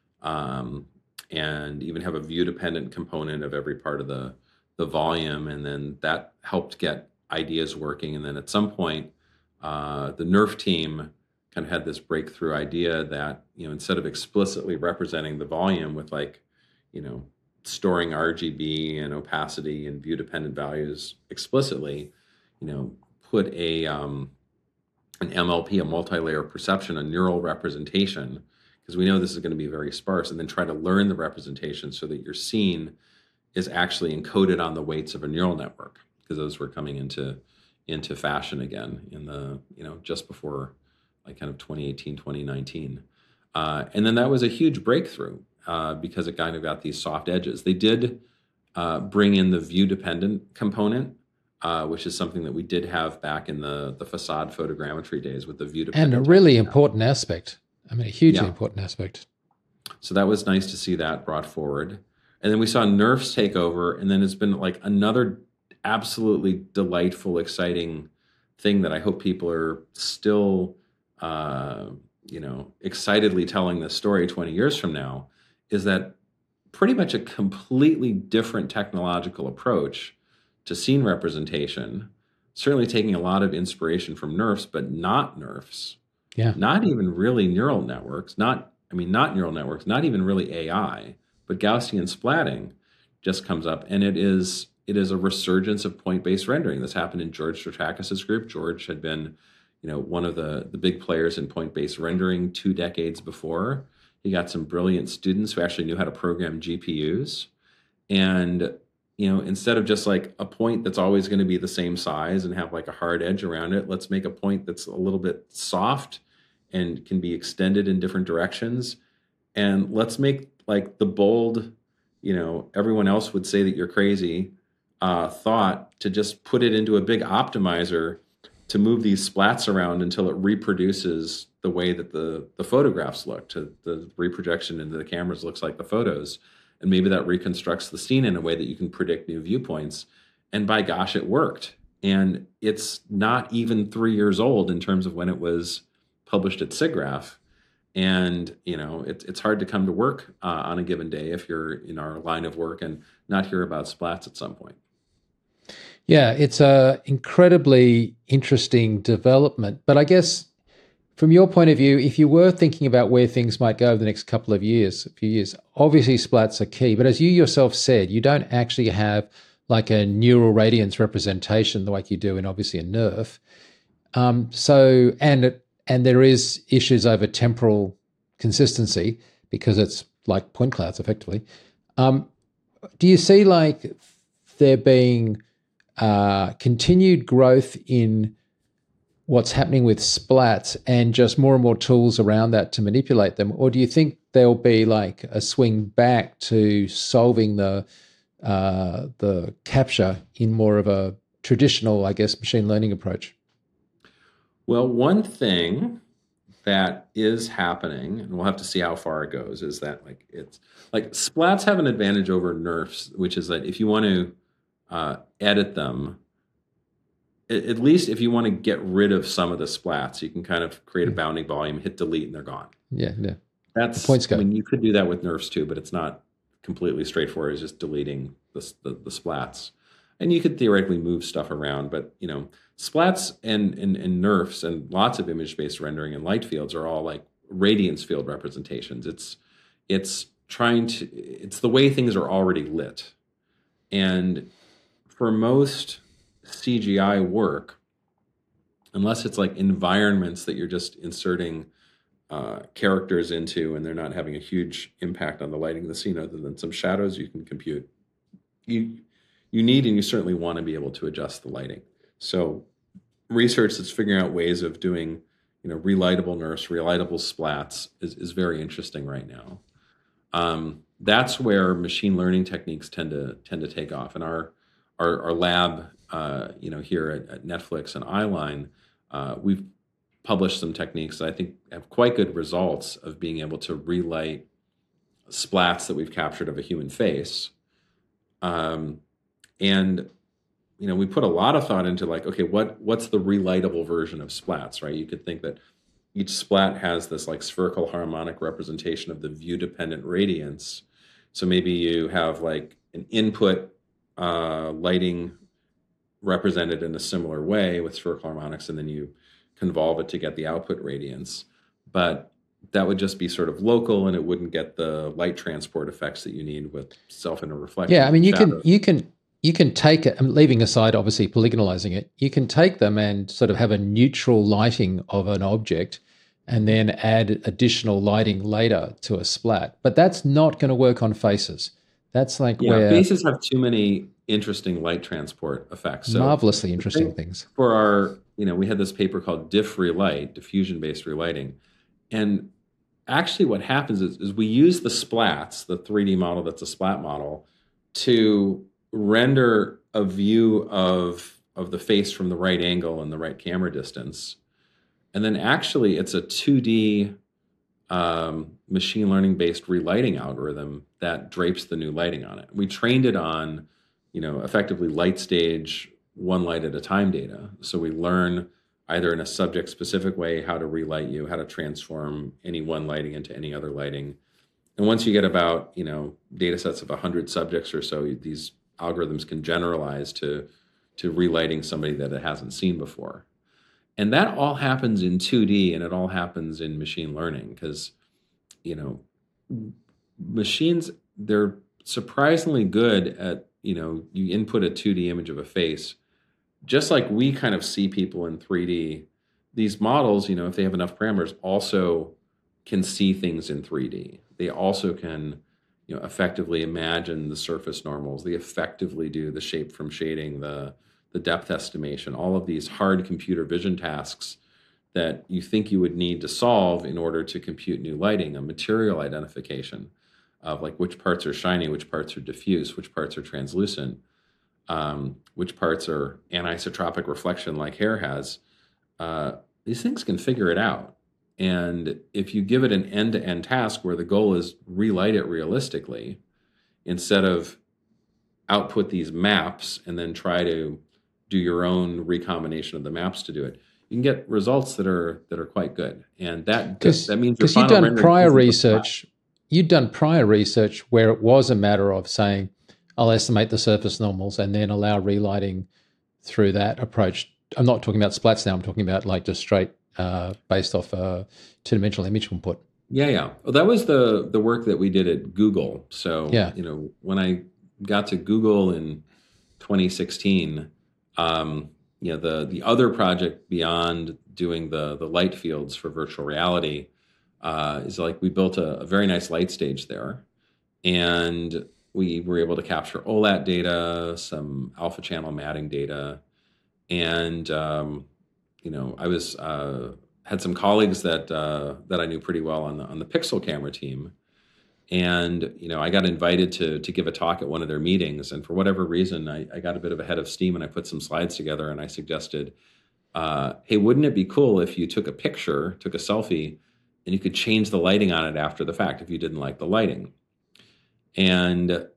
and even have a view-dependent component of every part of the volume, and then that helped get ideas working. And then at some point, the NeRF team kind of had this breakthrough idea that instead of explicitly representing the volume with storing RGB and opacity and view-dependent values explicitly, put an MLP, a multi-layer perception, a neural representation, because we know this is going to be very sparse, and then try to learn the representation so that your scene is actually encoded on the weights of a neural network, because those were coming into fashion again in the just before like kind of 2018, 2019. And then that was a huge breakthrough because it kind of got these soft edges. They did bring in the view-dependent component, which is something that we did have back in the facade photogrammetry days with the view-dependent. And a really important aspect. I mean, a hugely important aspect. So that was nice to see that brought forward. And then we saw NeRFs take over, and then it's been like another absolutely delightful, exciting thing that I hope people are still, excitedly telling this story 20 years from now, is that pretty much a completely different technological approach to scene representation, certainly taking a lot of inspiration from NeRFs, but not NeRFs. Yeah. Not even really neural networks, not neural networks, not even really AI, but Gaussian splatting just comes up. And it is a resurgence of point-based rendering. This happened in George Stratakis' group. George had been, one of the big players in point-based rendering 2 decades before. He got some brilliant students who actually knew how to program GPUs. And, instead of just like a point that's always going to be the same size and have like a hard edge around it, let's make a point that's a little bit soft and can be extended in different directions. And let's make like the bold, everyone else would say that you're crazy, thought to just put it into a big optimizer to move these splats around until it reproduces the way that the photographs look. To the reprojection into the cameras looks like the photos. And maybe that reconstructs the scene in a way that you can predict new viewpoints. And by gosh, it worked. And it's not even 3 years old in terms of when it was published at SIGGRAPH. And, it's hard to come to work on a given day if you're in our line of work and not hear about splats at some point. Yeah, it's a incredibly interesting development. But I guess from your point of view, if you were thinking about where things might go over the next couple of years, obviously splats are key. But as you yourself said, you don't actually have like a neural radiance representation like you do in obviously a NERF. And there is issues over temporal consistency because it's like point clouds effectively. Do you see like there being continued growth in what's happening with splats and just more and more tools around that to manipulate them? Or do you think there'll be like a swing back to solving the capture in more of a traditional, I guess, machine learning approach? Well, one thing that is happening, and we'll have to see how far it goes, is that splats have an advantage over NERFs, which is that if you want to edit them, at least if you want to get rid of some of the splats, you can kind of create a bounding volume, hit delete, and they're gone. Yeah. That's the points go. I mean, you could do that with NERFs too, but it's not completely straightforward. It's just deleting the splats. And you could theoretically move stuff around, but splats and NERFs and lots of image-based rendering and light fields are all like radiance field representations. It's the way things are already lit. And for most CGI work, unless it's like environments that you're just inserting characters into and they're not having a huge impact on the lighting of the scene other than some shadows you can compute, you need and you certainly want to be able to adjust the lighting. So research that's figuring out ways of doing relightable NERFs, relightable splats is very interesting right now. That's where machine learning techniques tend to take off. And our lab here at Netflix and Eyeline, we've published some techniques that I think have quite good results of being able to relight splats that we've captured of a human face. And we put a lot of thought into like, okay, what's the relightable version of splats, right? You could think that each splat has this like spherical harmonic representation of the view-dependent radiance. So maybe you have like an input lighting represented in a similar way with spherical harmonics, and then you convolve it to get the output radiance. But that would just be sort of local, and it wouldn't get the light transport effects that you need with self-inner reflection. Yeah, I mean, you can take it, leaving aside obviously polygonalizing it, you can take them and sort of have a neutral lighting of an object and then add additional lighting later to a splat. But that's not going to work on faces. That's like where faces have too many interesting light transport effects. So marvelously interesting things. For our, we had this paper called Diff Relight, diffusion-based relighting. And actually what happens is we use the splats, the 3D model that's a splat model, to render a view of the face from the right angle and the right camera distance. And then actually it's a 2D machine learning based relighting algorithm that drapes the new lighting on it. We trained it on, effectively light stage, one light at a time data. So we learn either in a subject specific way how to relight you, how to transform any one lighting into any other lighting. And once you get about, data sets of 100 subjects or so, these algorithms can generalize to relighting somebody that it hasn't seen before. And that all happens in 2D, and it all happens in machine learning because, machines, they're surprisingly good at, you input a 2D image of a face. Just like we kind of see people in 3D, these models, if they have enough parameters, also can see things in 3D. They also can, effectively imagine the surface normals. They effectively do the shape from shading, the depth estimation, all of these hard computer vision tasks that you think you would need to solve in order to compute new lighting, a material identification of like which parts are shiny, which parts are diffuse, which parts are translucent, which parts are anisotropic reflection like hair has. These things can figure it out. And if you give it an end-to-end task where the goal is relight it realistically, instead of output these maps and then try to do your own recombination of the maps to do it, you can get results that are quite good. And that means your because final rendering you'd done prior research where it was a matter of saying, I'll estimate the surface normals and then allow relighting through that approach. I'm not talking about splats now. I'm talking about like just straight based off two-dimensional image input. Yeah. Well, that was the work that we did at Google. So, Yeah. When I got to Google in 2016, the other project beyond doing the light fields for virtual reality is like we built a very nice light stage there, and we were able to capture OLAT data, some alpha channel matting data, and I was had some colleagues that I knew pretty well on the Pixel camera team, and I got invited to give a talk at one of their meetings, and for whatever reason, I got a bit of a head of steam, and I put some slides together, and I suggested, hey, wouldn't it be cool if you took a selfie, and you could change the lighting on it after the fact if you didn't like the lighting? And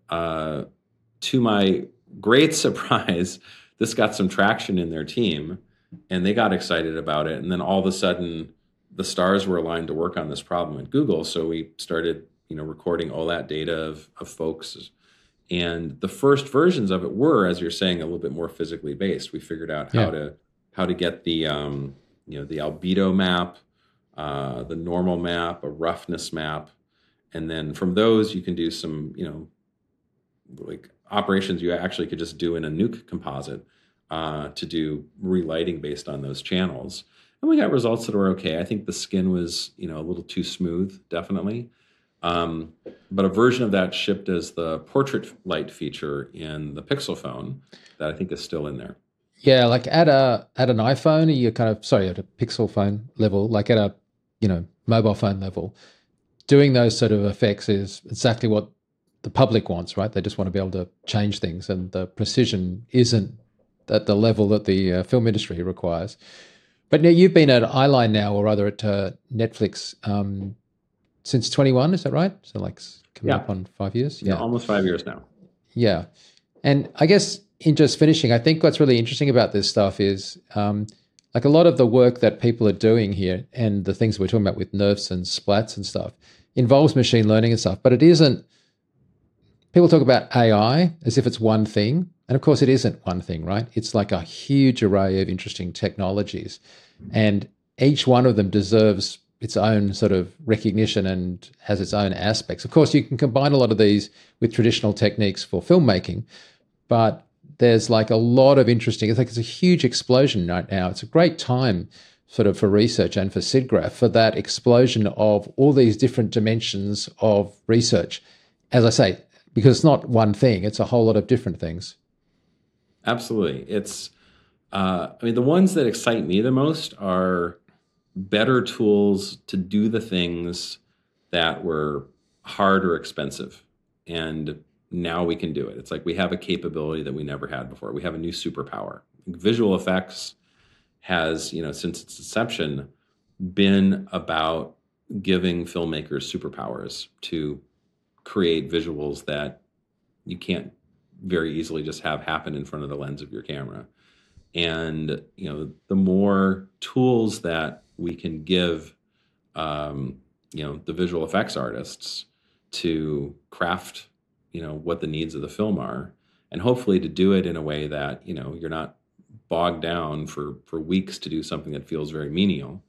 to my great surprise, this got some traction in their team, and they got excited about it. And then all of a sudden, the stars were aligned to work on this problem at Google. So we started, recording OLAT data of folks. And the first versions of it were, as you're saying, a little bit more physically based. We figured out how to get the the albedo map, the normal map, a roughness map, and then from those you can do some like operations you actually could just do in a Nuke composite to do relighting based on those channels. And we got results that were okay. I think the skin was a little too smooth, definitely. But a version of that shipped as the portrait light feature in the Pixel phone that I think is still in there. Yeah, like at an iPhone, you're at a Pixel phone level, like at a mobile phone level, doing those sort of effects is exactly what the public wants, right? They just want to be able to change things, and the precision isn't at the level that the film industry requires. But now you've been at Eyeline now, or rather at Netflix, since 21, is that right? So like coming up on 5 years? Yeah, almost 5 years now. Yeah. And I guess in just finishing, I think what's really interesting about this stuff is like a lot of the work that people are doing here and the things we're talking about with NeRFs and splats and stuff involves machine learning and stuff, but it isn't. People talk about AI as if it's one thing. And of course, it isn't one thing, right? It's like a huge array of interesting technologies. And each one of them deserves its own sort of recognition and has its own aspects. Of course, you can combine a lot of these with traditional techniques for filmmaking, but there's like a lot of interesting, it's a huge explosion right now. It's a great time sort of for research and for SIGGRAPH for that explosion of all these different dimensions of research. As I say, because it's not one thing, it's a whole lot of different things. Absolutely. It's, the ones that excite me the most are better tools to do the things that were hard or expensive. And now we can do it. It's like we have a capability that we never had before. We have a new superpower. Visual effects has, since its inception, been about giving filmmakers superpowers to create visuals that you can't very easily just have happen in front of the lens of your camera. And, the more tools that we can give, the visual effects artists to craft, what the needs of the film are, and hopefully to do it in a way that, you're not bogged down for weeks to do something that feels very menial.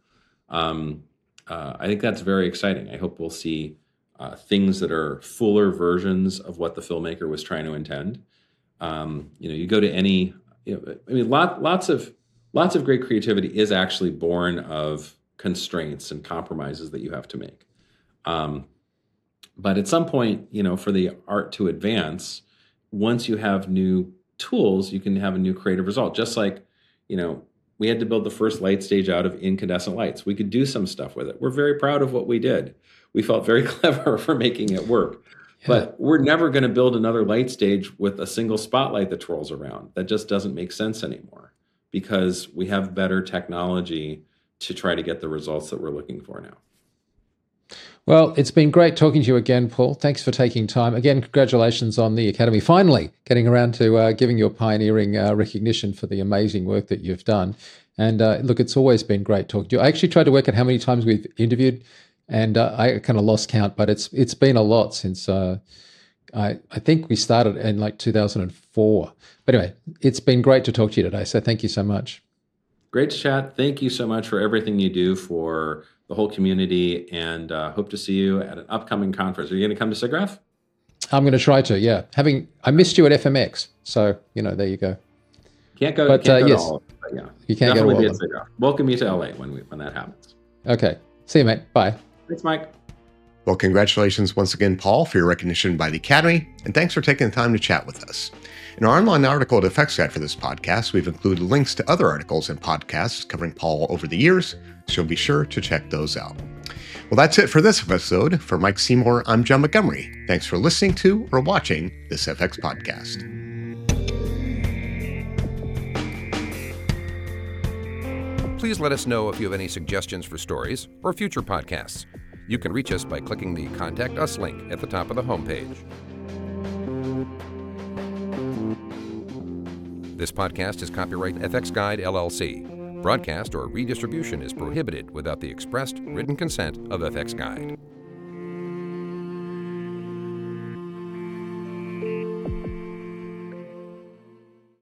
I think that's very exciting. I hope we'll see things that are fuller versions of what the filmmaker was trying to intend. You go to any, lots of great creativity is actually born of constraints and compromises that you have to make. But at some point, for the art to advance, once you have new tools, you can have a new creative result. Just like, we had to build the first light stage out of incandescent lights. We could do some stuff with it. We're very proud of what we did. We felt very clever for making it work. Yeah. But we're never going to build another light stage with a single spotlight that twirls around. That just doesn't make sense anymore because we have better technology to try to get the results that we're looking for now. Well, it's been great talking to you again, Paul. Thanks for taking time. Again, congratulations on the Academy finally getting around to giving your pioneering recognition for the amazing work that you've done. And look, it's always been great talking to you. I actually tried to work out how many times we've interviewed, and I kind of lost count, but it's been a lot since I think we started in like 2004. But anyway, it's been great to talk to you today. So thank you so much. Great to chat. Thank you so much for everything you do for the whole community, and hope to see you at an upcoming conference. Are you going to come to SIGGRAPH? I'm going to try to, yeah. I missed you at FMX, so there you go. Can't go yes, to all of them, but yeah. You can't go to all of them. SIGGRAPH. Welcome you to LA when that happens. Okay. See you, mate. Bye. Thanks, Mike. Well, congratulations once again, Paul, for your recognition by the Academy, and thanks for taking the time to chat with us. In our online article at Effects Guide for this podcast, we've included links to other articles and podcasts covering Paul over the years, so be sure to check those out. Well, that's it for this episode. For Mike Seymour, I'm John Montgomery. Thanks for listening to or watching this FX podcast. Please let us know if you have any suggestions for stories or future podcasts. You can reach us by clicking the Contact Us link at the top of the homepage. This podcast is copyright FX Guide, LLC. Broadcast or redistribution is prohibited without the expressed written consent of FX Guide.